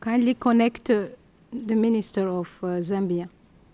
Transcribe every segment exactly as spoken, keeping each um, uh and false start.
Kindly connect uh, the Minister of uh, Zambia.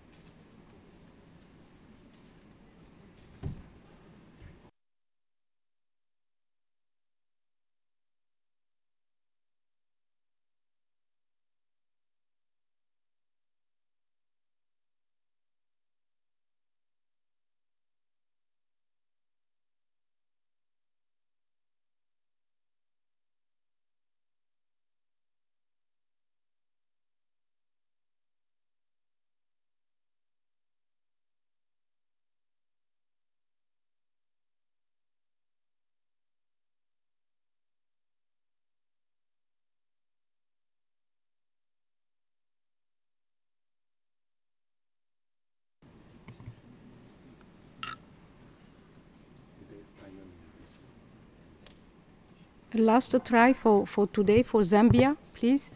Last try for, for today for Zambia, please.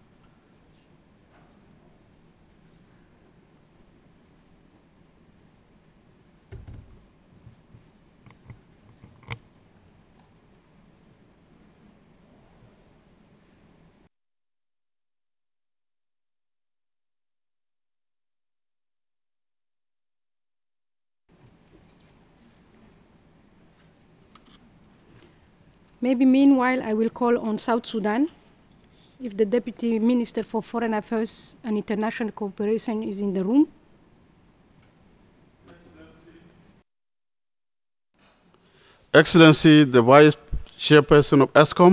Maybe meanwhile I will call on South Sudan. If the Deputy Minister for Foreign Affairs and International Cooperation is in the room. Excellency, the Vice Chairperson of ESCOM,